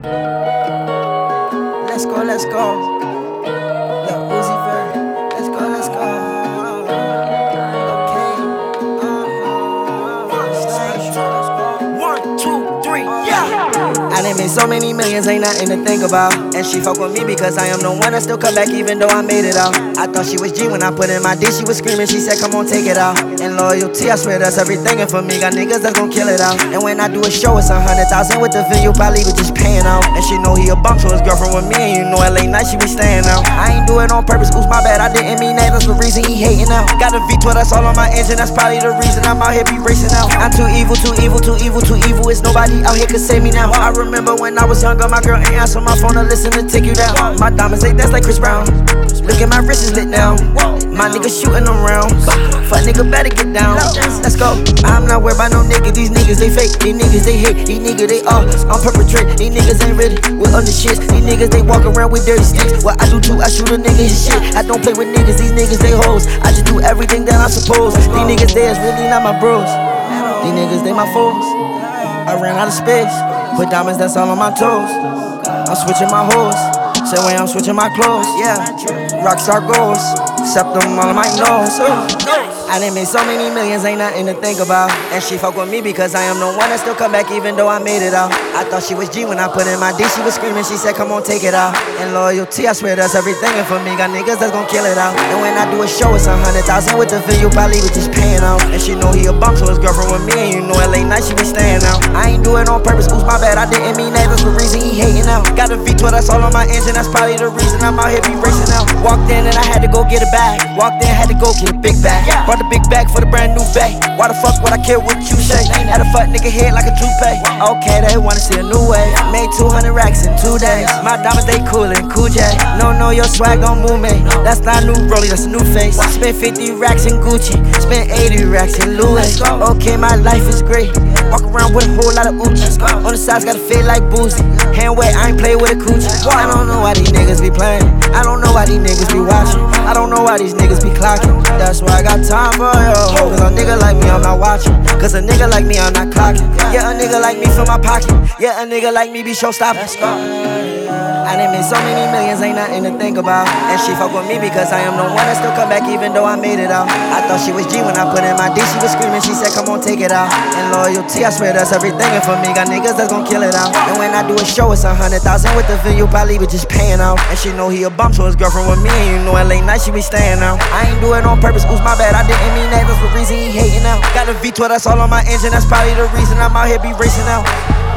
Let's go, let's go. Lil Uzi Vert. Let's go, let's go. Okay. 1, 2, 3, yeah. I done made so many millions, ain't nothing to think about. And she fuck with me because I am the one that still come back even though I made it out. I thought she was G when I put in my D, she was screaming, she said come on take it out. And loyalty, I swear that's everything, and for me, got niggas that's gon' kill it out. And when I do a show, it's 100,000 with the venue, probably was just paying out. And she know he a bum, so his girlfriend with me, and you know LA night she be staying out. I ain't do it on purpose, oops my bad, I didn't mean that, that's the reason he hating out. Got a V12, that's all on my engine, that's probably the reason I'm out here be racing out. I'm too evil, too evil, too evil, too evil, it's nobody out here could save me now. I remember when I was younger, my girl ain't answer my phone to listen to take you down. My diamonds, they dance like Chris Brown. Look at my wrist is lit now. My niggas shooting them rounds. Fuck nigga better get down. Let's go. I'm not worried about no nigga. These niggas they fake. These niggas they hate. These niggas they all on perpetrate. These niggas ain't ready with other shits. These niggas they walk around with dirty sticks. What I do too, I shoot a nigga his shit. I don't play with niggas. These niggas they hoes. I just do everything that I'm supposed. These niggas they is really not my bros. These niggas they my foes. I ran out of space. Put diamonds, that's all on my toes. I'm switching my hoes. Same way I'm switching my clothes. Yeah, rockstar goals. Except them all on my nose. I done made so many millions, ain't nothing to think about. And she fuck with me because I am the one that still come back even though I made it out. I thought she was G when I put in my D, she was screaming, she said come on take it out. And loyalty, I swear that's everything, and for me, got niggas that's gon' kill it out. And when I do a show, it's 100,000 with the venue, probably was just paying out. And she know he a bum, so his girlfriend with me, and you know LA night she be staying out. I ain't do it on purpose, oops my bad, I didn't mean that, that's the reason he hating out. Got a V12, that's all on my engine, that's probably the reason I'm out here be racing out. Walked in and I had to go get a bag. Walked in, had to go get a big bag. Brought the big bag for the brand new bag. Why the fuck would I care what you say? Had a fuck nigga head like a toupee. Okay, they wanna see a new way. Made 200 racks in 2 days. My diamonds they coolin', Cool J. No, your swag don't move me. That's not a new rollie, that's a new face. Spent 50 racks in Gucci, spent 80 racks in Louis. Okay, my life is great. Walk around with a whole lot of Uchi. On the sides gotta feel like Boozy. Hand wet, I ain't play with a coochie. I don't know why these niggas be playing. I don't know why these niggas be watching. I don't know why these niggas be clocking. That's why I got time for yo. Cause a nigga like me, I'm not watching. Cause a nigga like me, I'm not clocking. Yeah, a nigga like me fill my pocket. Yeah, a nigga like me be showstopping. I done made so many millions, ain't nothing to think about. And she fuck with me because I am the one that still come back even though I made it out. I thought she was G when I put in my D, she was screaming, she said come on take it out. And loyalty, I swear that's everything, and for me, got niggas that's gon' kill it out. And when I do a show, it's 100,000 with the venue, probably was just paying out. And she know he a bum, so his girlfriend with me, and you know LA night she be staying out. I ain't do it on purpose, oops my bad, I didn't mean that, that's the reason he hating out. Got a V12, that's all on my engine, that's probably the reason I'm out here be racing out.